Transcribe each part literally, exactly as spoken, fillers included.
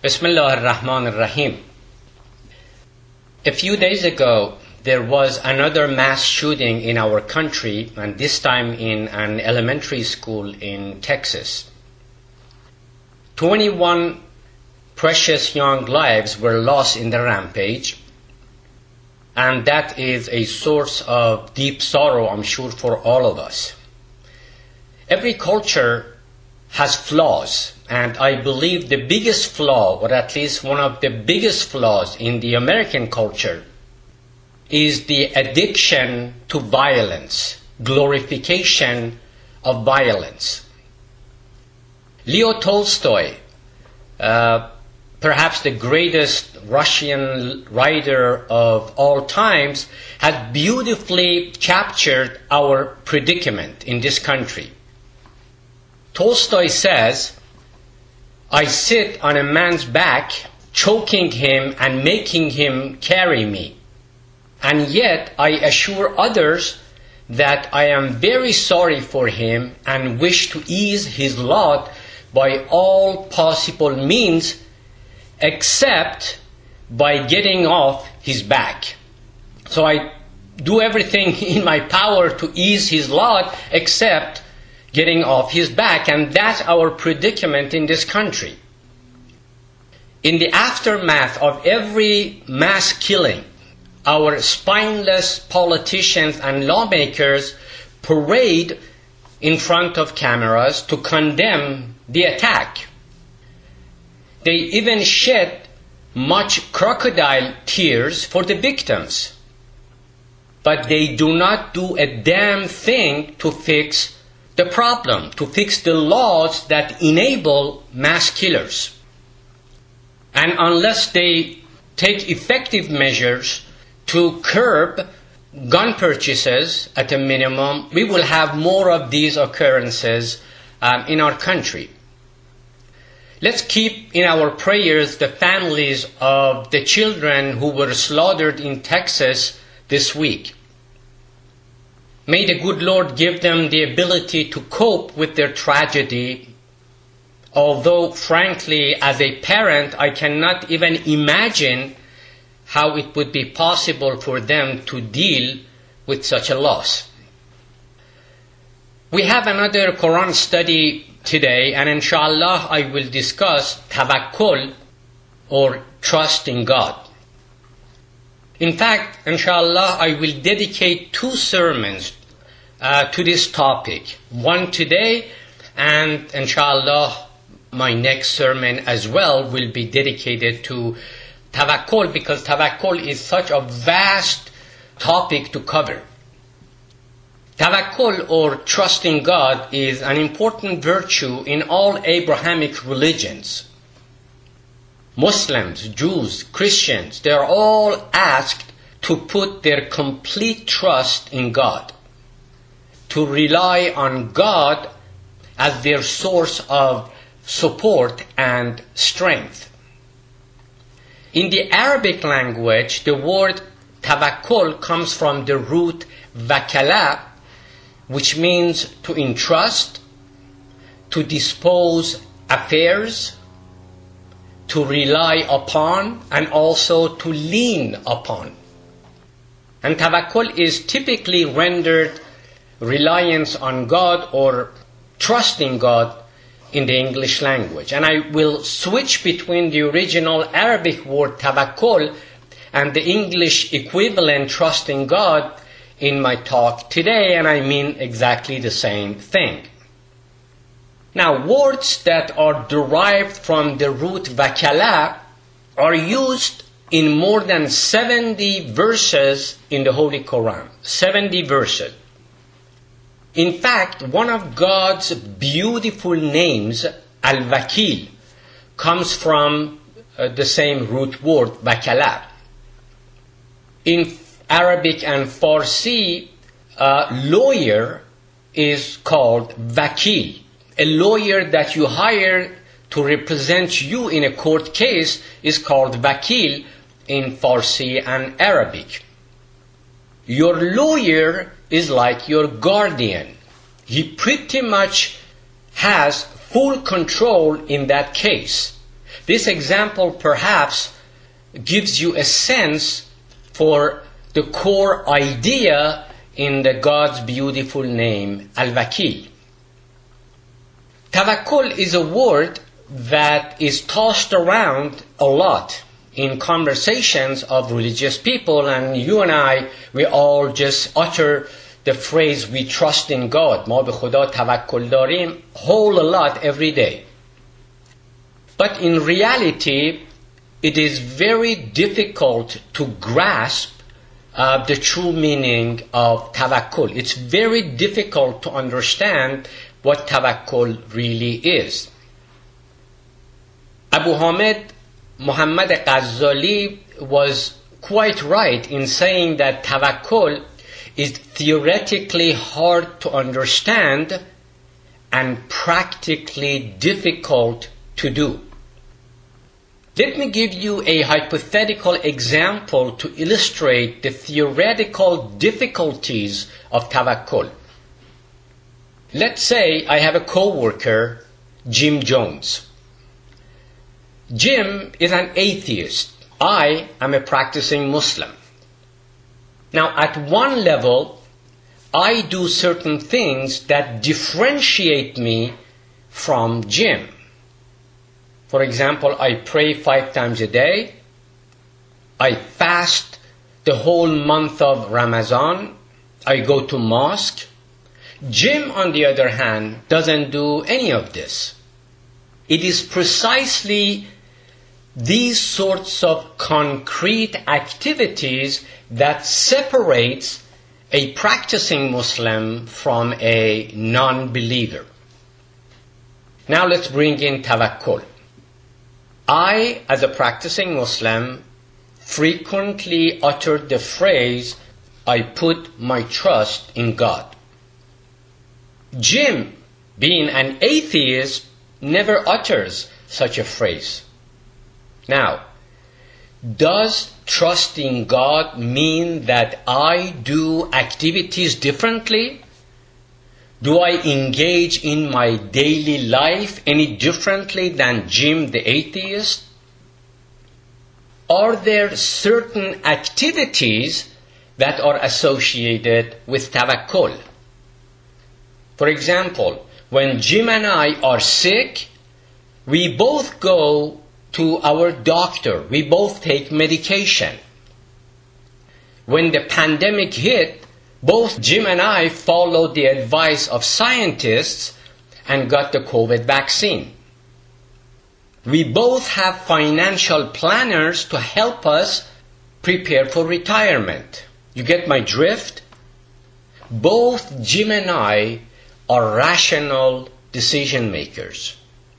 Bismillah ar-Rahman ar-Rahim. A few days ago, there was another mass shooting in our country, and this time in an elementary school in Texas. twenty-one precious young lives were lost in the rampage, and that is a source of deep sorrow, I'm sure, for all of us. Every culture has flaws, and I believe the biggest flaw, or at least one of the biggest flaws in the American culture, is the addiction to violence, glorification of violence. Leo Tolstoy, uh, perhaps the greatest Russian writer of all times, has beautifully captured our predicament in this country. Tolstoy says, "I sit on a man's back, choking him and making him carry me. And yet I assure others that I am very sorry for him and wish to ease his lot by all possible means, except by getting off his back." So I do everything in my power to ease his lot except getting off his back, and that's our predicament in this country. In the aftermath of every mass killing, our spineless politicians and lawmakers parade in front of cameras to condemn the attack. They even shed much crocodile tears for the victims. But they do not do a damn thing to fix the problem, to fix the laws that enable mass killers. And unless they take effective measures to curb gun purchases at a minimum, we will have more of these occurrences um, in our country. Let's keep in our prayers the families of the children who were slaughtered in Texas this week. May the good Lord give them the ability to cope with their tragedy, although frankly, as a parent, I cannot even imagine how it would be possible for them to deal with such a loss. We have another Quran study today, and inshallah I will discuss tawakkul, or trust in God. In fact, inshallah, I will dedicate two sermons uh, to this topic. One today, and inshallah, my next sermon as well will be dedicated to tawakkul, because tawakkul is such a vast topic to cover. Tawakkul, or trust in God, is an important virtue in all Abrahamic religions. Muslims, Jews, Christians, they are all asked to put their complete trust in God, to rely on God as their source of support and strength. In the Arabic language, the word tawakkul comes from the root wakala, which means to entrust, to dispose affairs, to rely upon, and also to lean upon. And tawakkul is typically rendered reliance on God or trusting God in the English language. And I will switch between the original Arabic word tawakkul and the English equivalent trusting God in my talk today, and I mean exactly the same thing. Now, words that are derived from the root wakala are used in more than seventy verses in the Holy Quran. seventy verses. In fact, one of God's beautiful names, Al-Wakil, comes from uh, the same root word, wakala. In Arabic and Farsi, uh, lawyer is called wakil. A lawyer that you hire to represent you in a court case is called wakil in Farsi and Arabic. Your lawyer is like your guardian. He pretty much has full control in that case. This example perhaps gives you a sense for the core idea in the God's beautiful name, Al-Wakil. Tawakkul is a word that is tossed around a lot in conversations of religious people, and you and I, we all just utter the phrase, we trust in God, ما به خدا توکل داریم, whole a lot every day. But in reality, it is very difficult to grasp uh, the true meaning of tawakkul. It's very difficult to understand what tawakkul really is. Abu Hamid Muhammad Ghazali was quite right in saying that tawakkul is theoretically hard to understand and practically difficult to do. Let me give you a hypothetical example to illustrate the theoretical difficulties of tawakkul. Let's say I have a co-worker, Jim Jones. Jim is an atheist. I am a practicing Muslim. Now, at one level, I do certain things that differentiate me from Jim. For example, I pray five times a day. I fast the whole month of Ramadan. I go to mosque. Jim, on the other hand, doesn't do any of this. It is precisely these sorts of concrete activities that separates a practicing Muslim from a non-believer. Now let's bring in tawakkul. I, as a practicing Muslim, frequently utter the phrase, I put my trust in God. Jim, being an atheist, never utters such a phrase. Now, does trusting God mean that I do activities differently? Do I engage in my daily life any differently than Jim the atheist? Are there certain activities that are associated with tawakkul? For example, when Jim and I are sick, we both go to our doctor. We both take medication. When the pandemic hit, both Jim and I followed the advice of scientists and got the COVID vaccine. We both have financial planners to help us prepare for retirement. You get my drift? Both Jim and I are rational decision makers.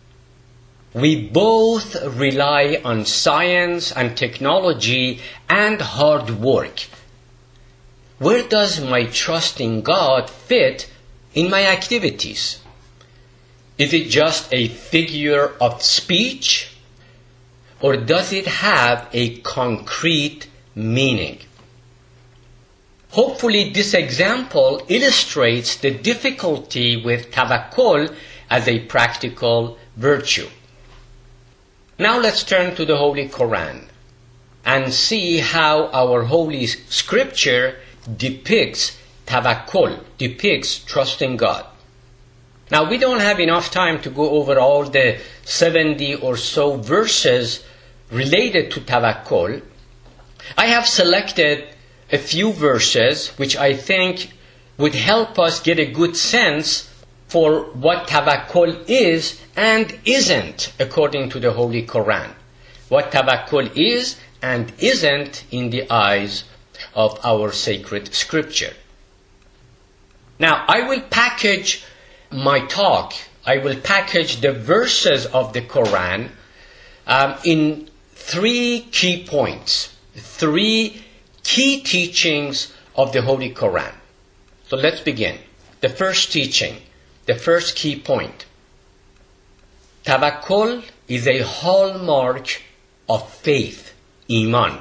We both rely on science and technology and hard work. Where does my trust in God fit in my activities? Is it just a figure of speech, or does it have a concrete meaning? Hopefully this example illustrates the difficulty with tawakkul as a practical virtue. Now let's turn to the Holy Quran and see how our Holy Scripture depicts tawakkul, depicts trusting God. Now we don't have enough time to go over all the seventy or so verses related to tawakkul. I have selected a few verses which I think would help us get a good sense for what tawakkul is and isn't according to the Holy Quran. What tawakkul is and isn't in the eyes of our sacred scripture. Now I will package my talk, I will package the verses of the Quran um, in three key points, three key teachings of the Holy Quran. So let's begin. The first teaching, the first key point. Tawakkul is a hallmark of faith, iman.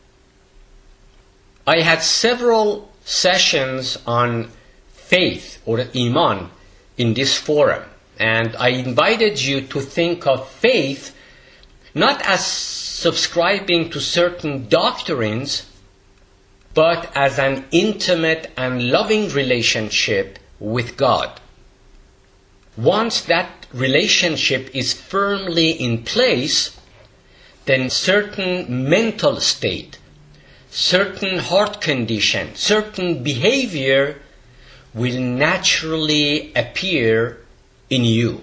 I had several sessions on faith or iman in this forum, and I invited you to think of faith not as subscribing to certain doctrines, but as an intimate and loving relationship with God. Once that relationship is firmly in place, then certain mental state, certain heart condition, certain behavior will naturally appear in you.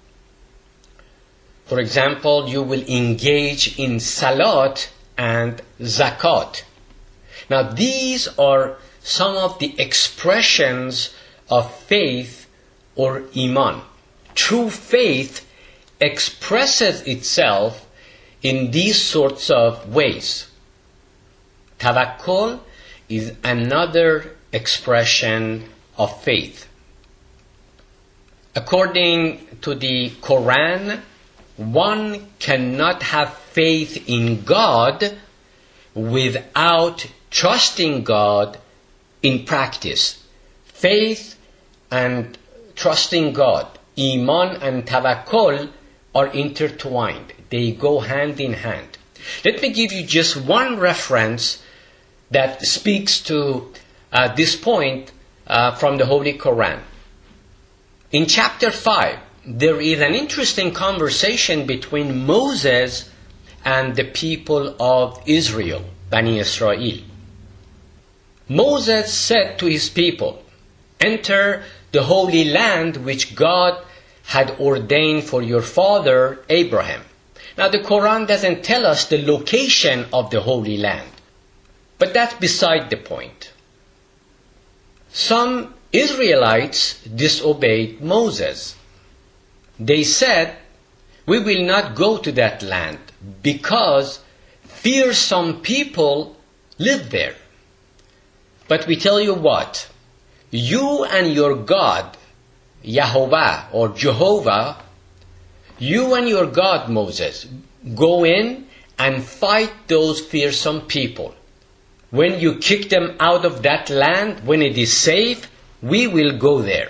For example, you will engage in salat and zakat. Now, these are some of the expressions of faith or iman. True faith expresses itself in these sorts of ways. Tawakkul is another expression of faith. According to the Quran, one cannot have faith in God without trusting God in practice. Faith and trusting God, iman and tawakkul, are intertwined. They go hand in hand. Let me give you just one reference that speaks to uh, this point uh, from the Holy Quran. In chapter five, there is an interesting conversation between Moses and the people of Israel, Bani Israel. Moses said to his people, "Enter the holy land which God had ordained for your father Abraham." Now, the Quran doesn't tell us the location of the holy land, but that's beside the point. Some Israelites disobeyed Moses. They said, "We will not go to that land because fearsome people live there." But we tell you what, you and your God, Yahweh or Jehovah, you and your God, Moses, go in and fight those fearsome people. When you kick them out of that land, when it is safe, we will go there.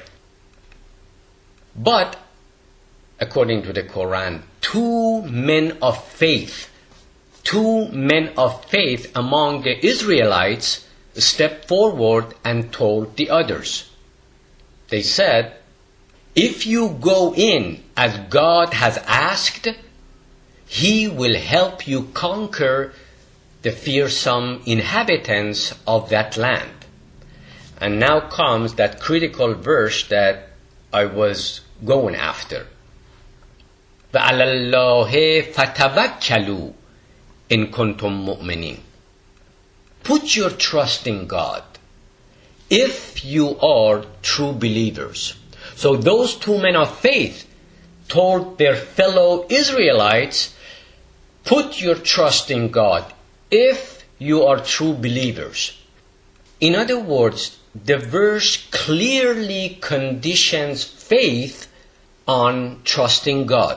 But, according to the Quran, two men of faith, two men of faith among the Israelites stepped forward and told the others. They said, "If you go in as God has asked, He will help you conquer the fearsome inhabitants of that land." And now comes that critical verse that I was going after. وَعَلَى اللَّهِ فَتَوَكَّلُوا إِن كُنتُم مُؤْمِنِينَ. Put your trust in God if you are true believers. So those two men of faith told their fellow Israelites, put your trust in God if you are true believers. In other words, the verse clearly conditions faith on trusting God.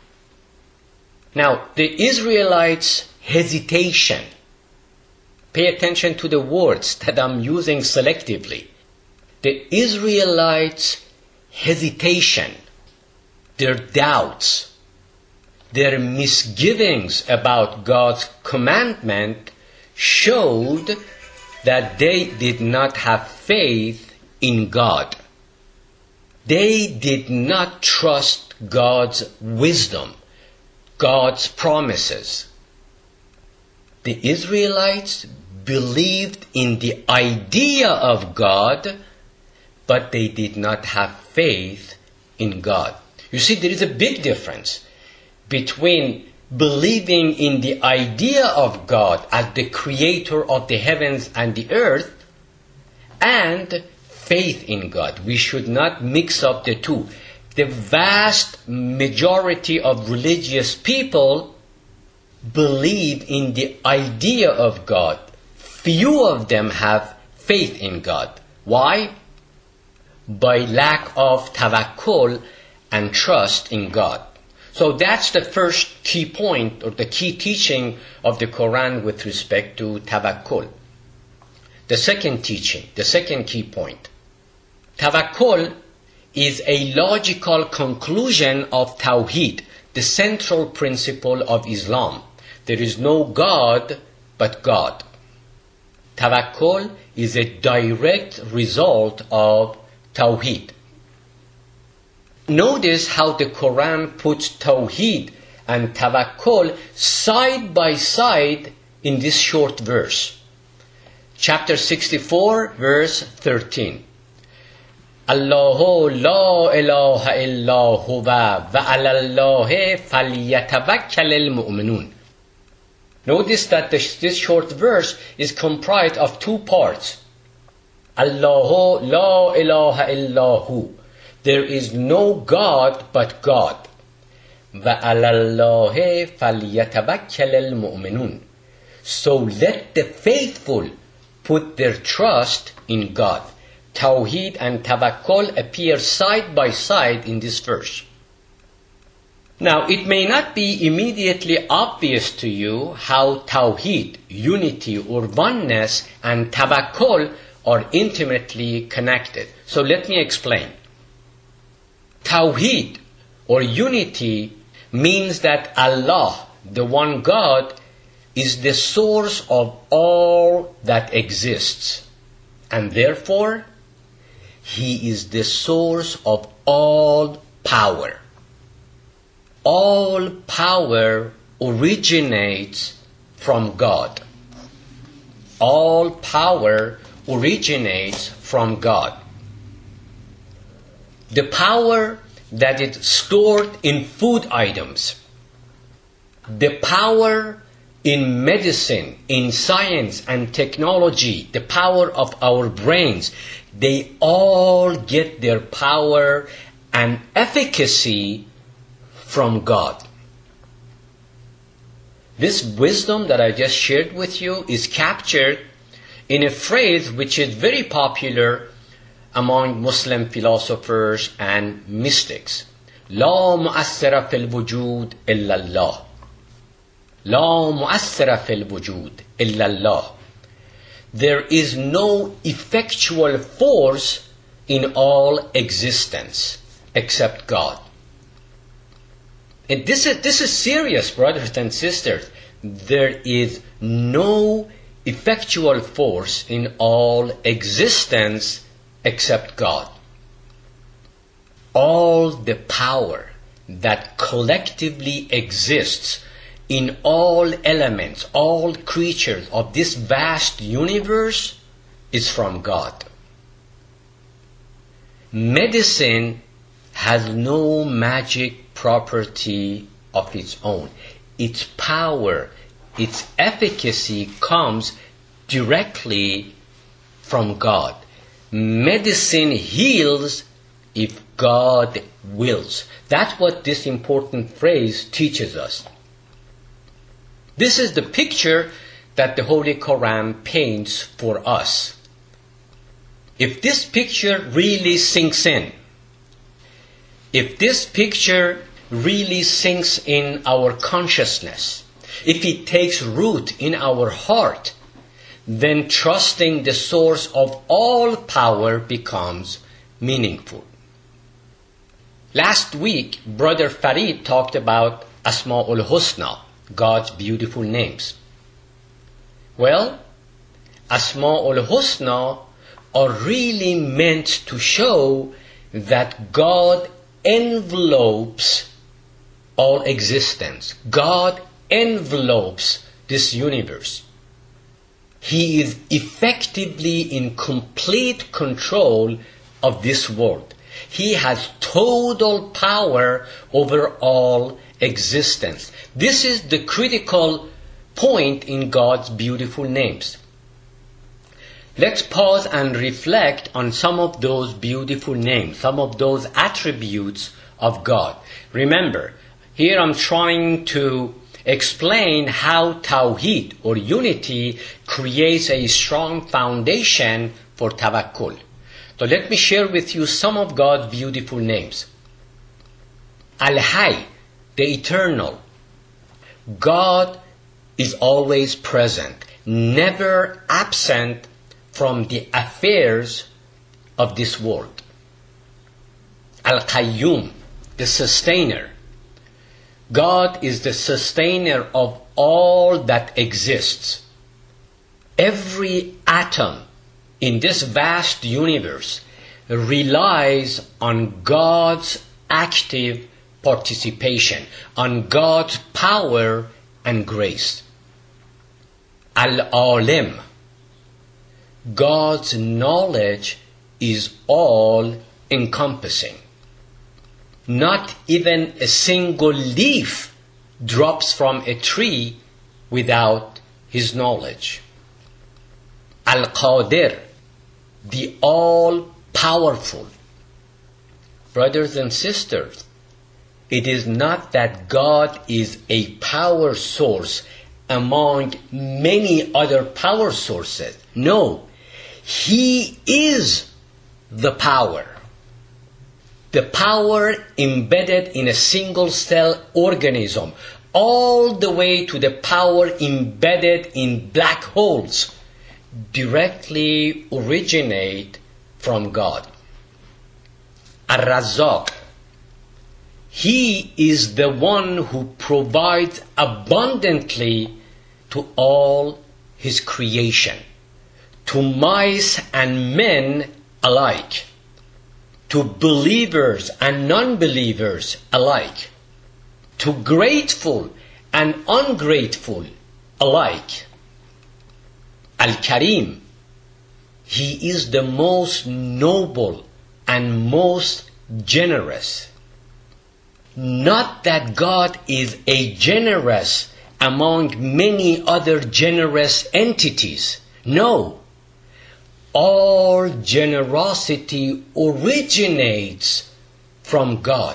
Now, the Israelites' hesitation, pay attention to the words that I'm using selectively. The Israelites' hesitation, their doubts, their misgivings about God's commandment showed that they did not have faith in God. They did not trust God's wisdom, God's promises. The Israelites believed in the idea of God, but they did not have faith in God. You see, there is a big difference between believing in the idea of God as the creator of the heavens and the earth and faith in God. We should not mix up the two. The vast majority of religious people believe in the idea of God. Few of them have faith in God. Why? By lack of tawakkul and trust in God. So that's the first key point or the key teaching of the Quran with respect to tawakkul. The second teaching, the second key point. Tawakkul is a logical conclusion of Tawheed. the central principle of Islam. There is no God but God. Tawakkul is a direct result of Tawheed. Notice how the Quran puts Tawheed and Tawakkul side by side in this short verse. Chapter sixty-four, verse thirteen. Allahu la ilaha illa huwa wa ala Allahi falyatawakkalul mu'minun. Notice that this, this short verse is comprised of two parts. Allahu la ilaha illa hu. There is no God but God. Wa ala Allahi falyatawakkalul mu'minun. So let the faithful put their trust in God. Tawheed and Tawakkul appear side by side in this verse. Now, it may not be immediately obvious to you how Tawheed, unity or oneness, and Tawakkul are intimately connected. So let me explain. Tawheed or unity means that Allah, the one God, is the source of all that exists, and therefore He is the source of all power. All power originates from God. All power originates from God. The power that is stored in food items, the power in medicine, in science and technology, the power of our brains, they all get their power and efficacy from God. This wisdom that I just shared with you is captured in a phrase which is very popular among Muslim philosophers and mystics. لا مؤثر في الوجود إلا الله. لا مؤثر في الوجود إلا الله. There is no effectual force in all existence except God. And this is, this is serious, brothers and sisters. There is no effectual force in all existence except God. All the power that collectively exists in all elements, all creatures of this vast universe is from God. Medicine has no magic property of its own. Its power, its efficacy comes directly from God. Medicine heals if God wills. That's what this important phrase teaches us. This is the picture that the Holy Quran paints for us. If this picture really sinks in, if this picture really sinks in our consciousness, if it takes root in our heart, then trusting the source of all power becomes meaningful. Last week, Brother Farid talked about Asma'ul Husna, God's beautiful names. Well, Asma'ul Husna are really meant to show that God envelopes all existence. God envelopes this universe. He is effectively in complete control of this world. He has total power over all existence. This is the critical point in God's beautiful names. Let's pause and reflect on some of those beautiful names, some of those attributes of God. Remember, here I'm trying to explain how Tawheed or unity creates a strong foundation for Tawakkul. So let me share with you some of God's beautiful names. Al-Hayy, the Eternal. God is always present, never absent from the affairs of this world. Al-Qayyum, the Sustainer. God is the sustainer of all that exists. Every atom in this vast universe relies on God's active participation, on God's power and grace. Al-Alim, God's knowledge is all encompassing. Not even a single leaf drops from a tree without his knowledge. Al-Qadir, the all-powerful. Brothers and sisters, it is not that God is a power source among many other power sources. No, He is the power. The power embedded in a single-cell organism, all the way to the power embedded in black holes, directly originate from God. Ar-Razzaq, He is the one who provides abundantly to all His creation, to mice and men alike, to believers and non-believers alike, to grateful and ungrateful alike. Al-Karim, He is the most noble and most generous. Not that God is a generous among many other generous entities. No. All generosity originates from God.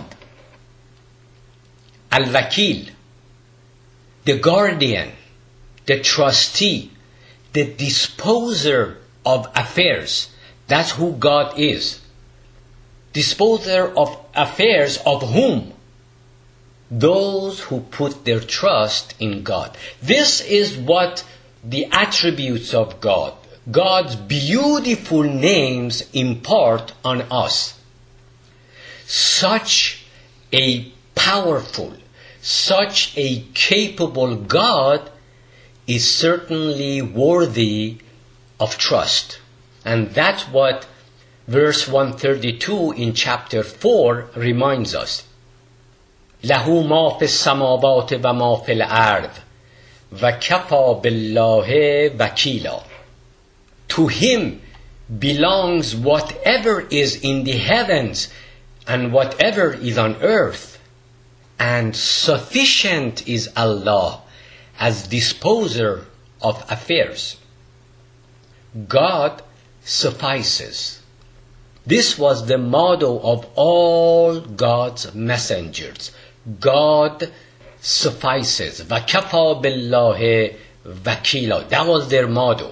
Al-Wakil, the guardian, the trustee, the disposer of affairs. That's who God is. Disposer of affairs of whom? Those who put their trust in God. This is what the attributes of God, God's beautiful names impart on us. Such a powerful, such a capable God is certainly worthy of trust. And that's what verse one thirty-two in chapter four reminds us. لَهُ مَا فِي السَّمَاوَاتِ وَمَا فِي الْأَرْضِ وَكَفَى بِاللَّهِ وَكِيلًا. To Him belongs whatever is in the heavens and whatever is on earth, and sufficient is Allah as disposer of affairs. God suffices. This was the motto of all God's messengers. God suffices. وَكَفَى بِاللَّهِ وَكِيلًا. That was their motto.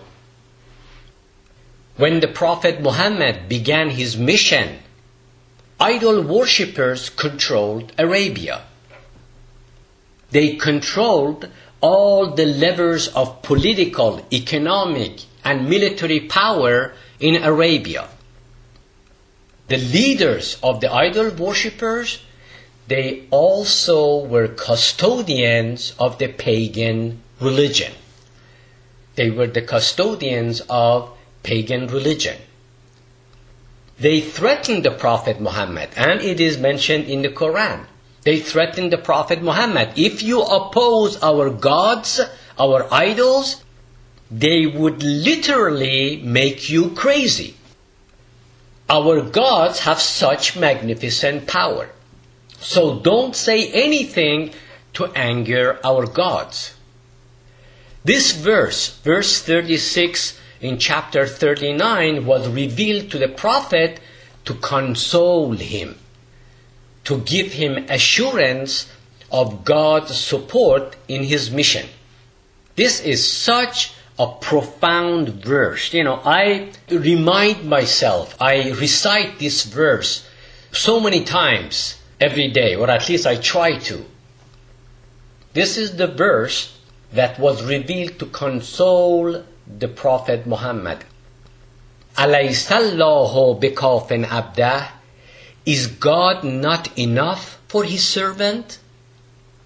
When the Prophet Muhammad began his mission, idol worshippers controlled Arabia. They controlled all the levers of political, economic, and military power in Arabia. The leaders of the idol worshippers, they also were custodians of the pagan religion. They were the custodians of pagan religion. They threatened the Prophet Muhammad, and it is mentioned in the Quran. They threatened the Prophet Muhammad. If you oppose our gods, our idols, they would literally make you crazy. Our gods have such magnificent power. So don't say anything to anger our gods. This verse, verse thirty-six in chapter thirty-nine, was revealed to the Prophet to console him, to give him assurance of God's support in his mission. This is such a profound verse. You know, I remind myself, I recite this verse so many times every day, or at least I try to. This is the verse that was revealed to console the Prophet Muhammad. أَلَيْسَ اللَّهُ بِكَافٍ عَبْدَهُ. Is God not enough for His servant?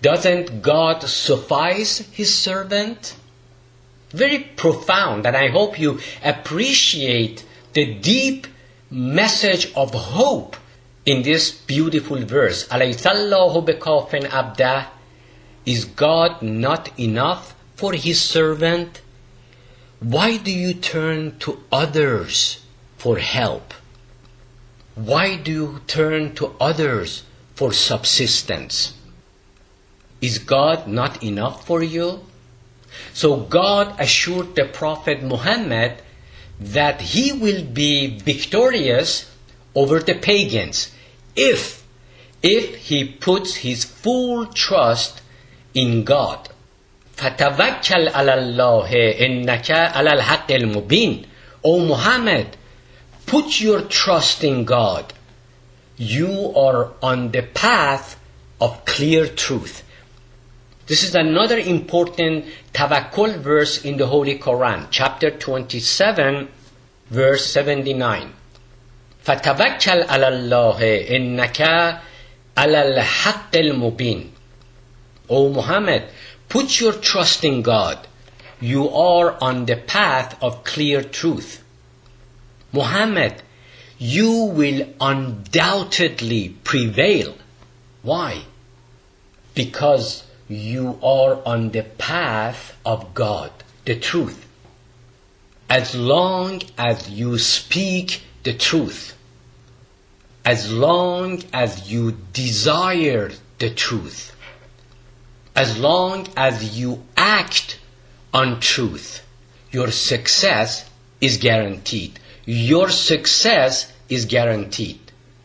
Doesn't God suffice his servant? Very profound, and I hope you appreciate the deep message of hope in this beautiful verse. أَلَيْسَ اللَّهُ بِكَافٍ عَبْدَهُ? Is God not enough for his servant? Why do you turn to others for help? Why do you turn to others for subsistence? Is God not enough for you? So God assured the Prophet Muhammad that he will be victorious over the pagans if, if he puts his full trust in God. فَتَوَكَّلْ عَلَى اللَّهِ إِنَّكَ عَلَى الْحَقِّ الْمُبِينِ. O Muhammad, put your trust in God. You are on the path of clear truth. This is another important tawakkul verse in the Holy Quran, chapter twenty-seven, verse seventy-nine. فَتَوَكَّلْ عَلَى اللَّهِ إِنَّكَ عَلَى الْحَقِّ الْمُبِينِ. O Muhammad, put your trust in God. You are on the path of clear truth. Muhammad, you will undoubtedly prevail. Why? Because you are on the path of God, the truth. As long as you speak the truth, as long as you desire the truth, as long as you act on truth, your success is guaranteed. Your success is guaranteed.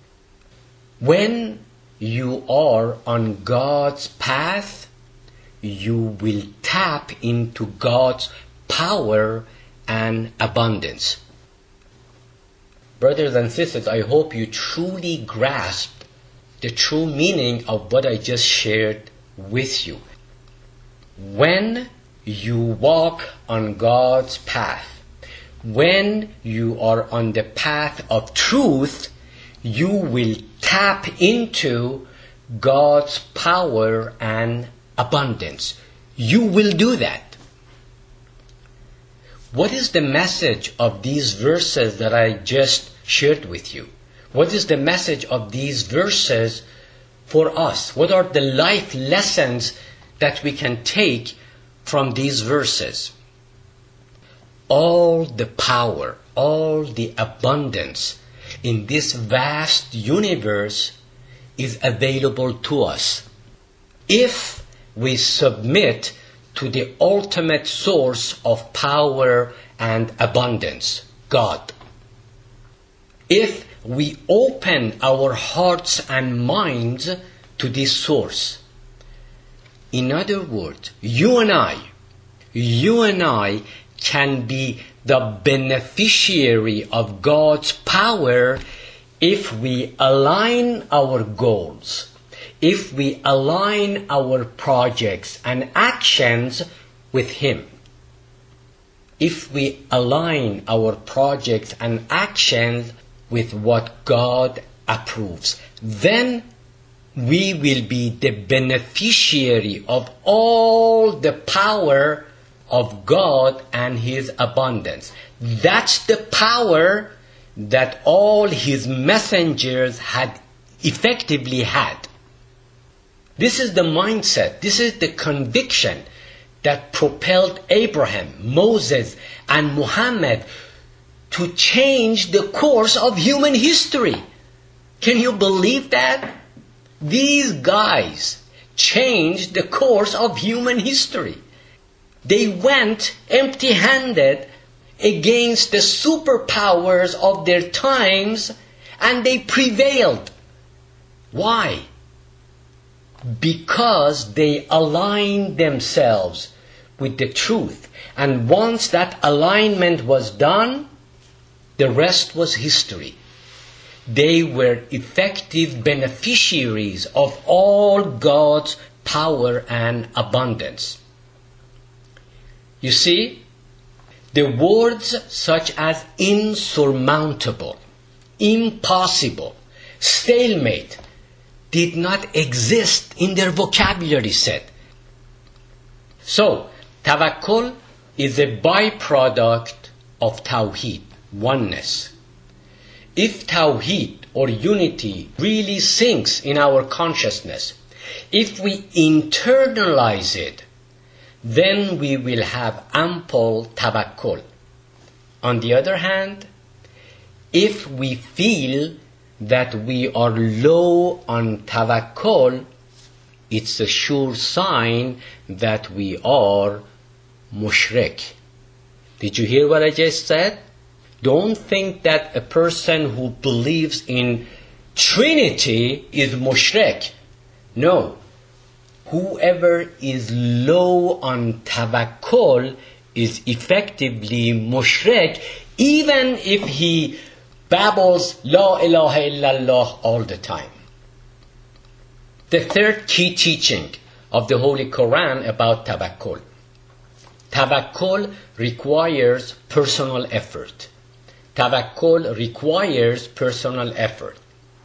When you are on God's path, you will tap into God's power and abundance. Brothers and sisters, I hope you truly grasp the true meaning of what I just shared with you. When you walk on God's path, when you are on the path of truth, you will tap into God's power and abundance. You will do that. What is the message of these verses that I just shared with you? What is the message of these verses for us? What are the life lessons that we can take from these verses? All the power, all the abundance in this vast universe is available to us if we submit to the ultimate source of power and abundance, God. If we open our hearts and minds to this source. In other words, you and I, you and I can be the beneficiary of God's power if we align our goals, if we align our projects and actions with Him. If we align our projects and actions with what God approves, then we will be the beneficiary of all the power of God and His abundance. That's the power that all His messengers had effectively had. This is the mindset, this is the conviction that propelled Abraham, Moses, and Muhammad to change the course of human history. Can you believe that? These guys changed the course of human history. They went empty-handed against the superpowers of their times, and they prevailed. Why? Because they aligned themselves with the truth. And once that alignment was done, the rest was history. They were effective beneficiaries of all God's power and abundance. You see, the words such as insurmountable, impossible, stalemate, did not exist in their vocabulary set. So, tawakkul is a byproduct of Tawheed, oneness. If Tawheed or unity really sinks in our consciousness, if we internalize it, then we will have ample tawakkul. On the other hand, if we feel that we are low on tawakkul, it's a sure sign that we are mushrik. Did you hear what I just said? Don't think that a person who believes in Trinity is mushrik. No. Whoever is low on tawakkul is effectively mushrik, even if he babbles La ilaha illallah all the time. The third key teaching of the Holy Quran about tawakkul. Tawakkul requires personal effort. Tawakkul requires personal effort.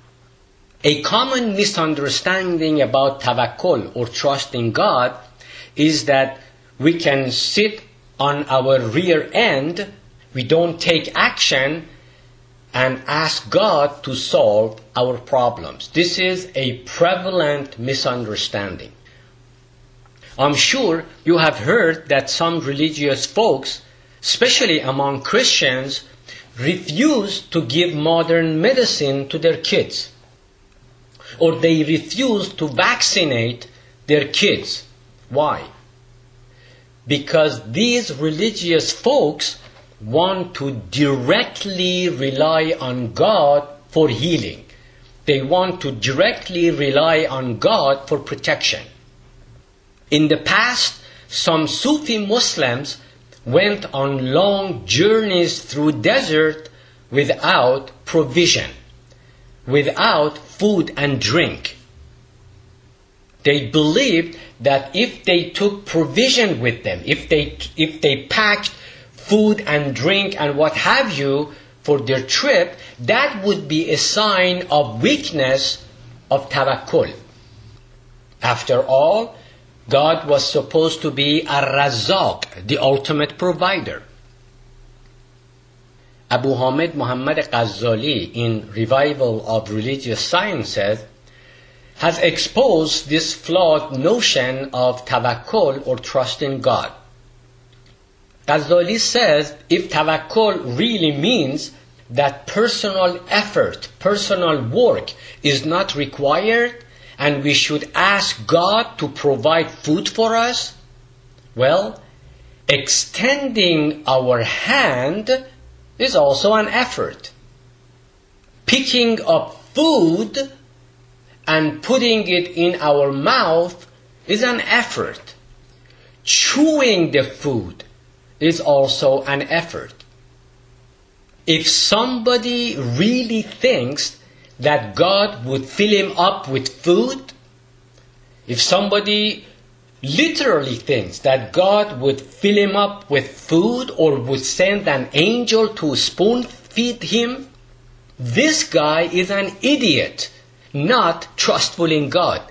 A common misunderstanding about tawakkul or trusting God is that we can sit on our rear end, we don't take action, and ask God to solve our problems. This is a prevalent misunderstanding. I'm sure you have heard that some religious folks, especially among Christians, refuse to give modern medicine to their kids. Or they refuse to vaccinate their kids. Why? Because these religious folks want to directly rely on God for healing. They want to directly rely on God for protection. In the past, some Sufi Muslims went on long journeys through desert without provision, without food and drink. They believed that if they took provision with them, if they, if they packed food and drink and what have you for their trip, that would be a sign of weakness of tawakkul. After all, God was supposed to be Ar-Razzaq, the ultimate provider. Abu Hamid Muhammad Ghazali, in Revival of Religious Sciences, has exposed this flawed notion of tawakkul or trust in God. Ghazali says if tawakkul really means that personal effort, personal work is not required, and we should ask God to provide food for us, well, extending our hand is also an effort. Picking up food and putting it in our mouth is an effort. Chewing the food is also an effort. If somebody really thinks that God would fill him up with food, if somebody literally thinks that God would fill him up with food or would send an angel to spoon feed him, this guy is an idiot, not trustful in God.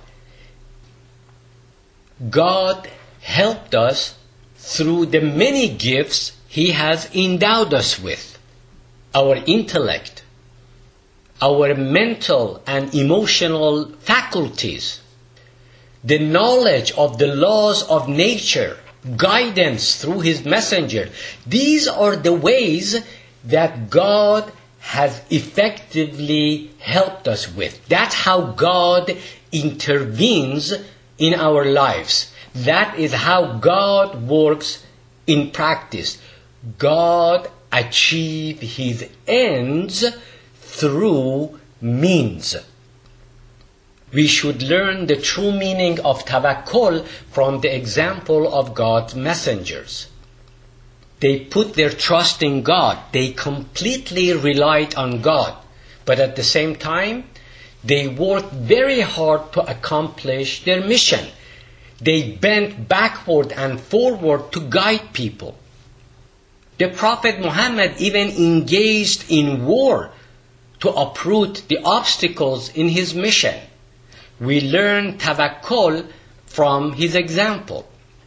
God helped us through the many gifts He has endowed us with. Our intellect, our mental and emotional faculties, the knowledge of the laws of nature, guidance through His messenger. These are the ways that God has effectively helped us with. That's how God intervenes in our lives. That is how God works in practice. God achieves His ends through means. We should learn the true meaning of tawakkul from the example of God's messengers. They put their trust in God. They completely relied on God. But at the same time, they worked very hard to accomplish their mission. They bent backward and forward to guide people. The Prophet Muhammad even engaged in war to uproot the obstacles in his mission. we learn tawakkul from his example.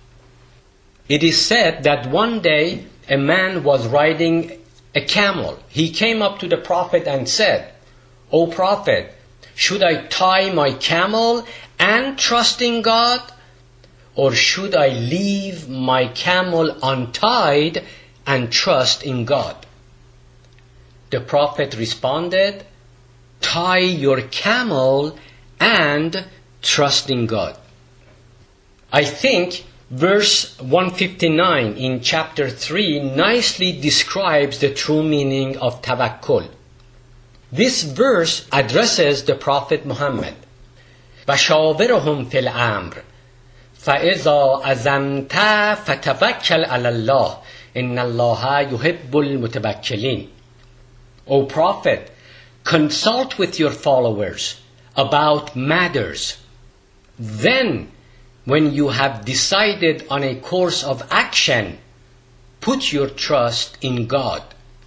It is said that one day a man was riding a camel. He came up to the Prophet and said, "O Prophet, should I tie my camel and trust in God? Or should I leave my camel untied and trust in God?" The Prophet responded, "Tie your camel and trust in God." I think verse one fifty-nine in chapter three nicely describes the true meaning of tawakkul. This verse addresses the Prophet Muhammad. وَشَاوِرْهُمْ فِي الْأَمْرِ فَإِذَا أَزَمْتَ فَتَوَكَّلْ عَلَى اللَّهِ إِنَّ اللَّهَ يُحِبُّ الْمُتَوَكِّلِينَ. O Prophet, consult with your followers about matters. Then, when you have decided on a course of action, put your trust in God.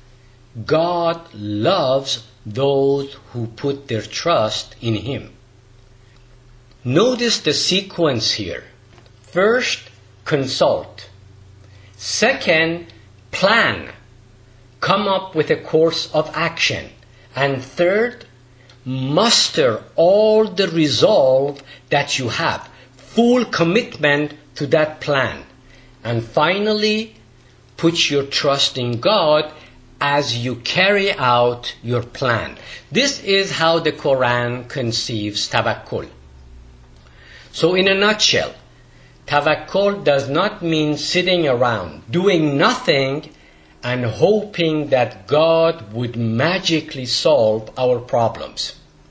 God loves those who put their trust in Him. Notice the sequence here. First, consult. Second, plan. Come up with a course of action. And third, muster all the resolve that you have. Full commitment to that plan. And finally, put your trust in God as you carry out your plan. This is how the Quran conceives tawakkul. So in a nutshell, tawakkul does not mean sitting around, doing nothing and hoping that God would magically solve our problems.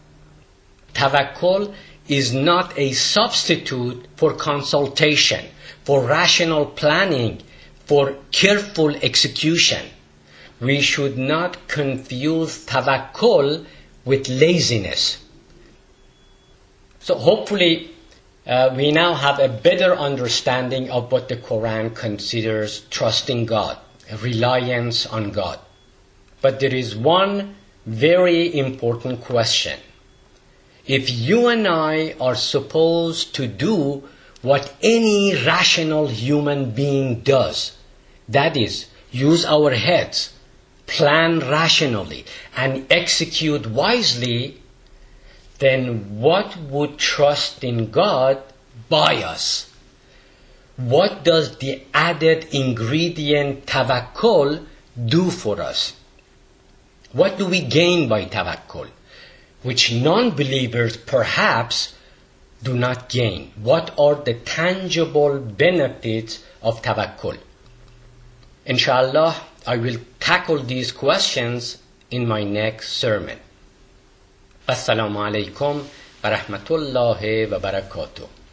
Tawakkul is not a substitute for consultation, for rational planning, for careful execution. We should not confuse tawakkul with laziness. So hopefully uh, we now have a better understanding of what the Quran considers trusting God, reliance on God. But there is one very important question. If you and I are supposed to do what any rational human being does, that is, use our heads, plan rationally, and execute wisely, then what would trust in God buy us? What does the added ingredient tawakkul do for us? What do we gain by tawakkul, which non-believers perhaps do not gain? What are the tangible benefits of tawakkul? Inshallah, I will tackle these questions in my next sermon. Assalamu alaikum wa rahmatullahi wa barakatuh.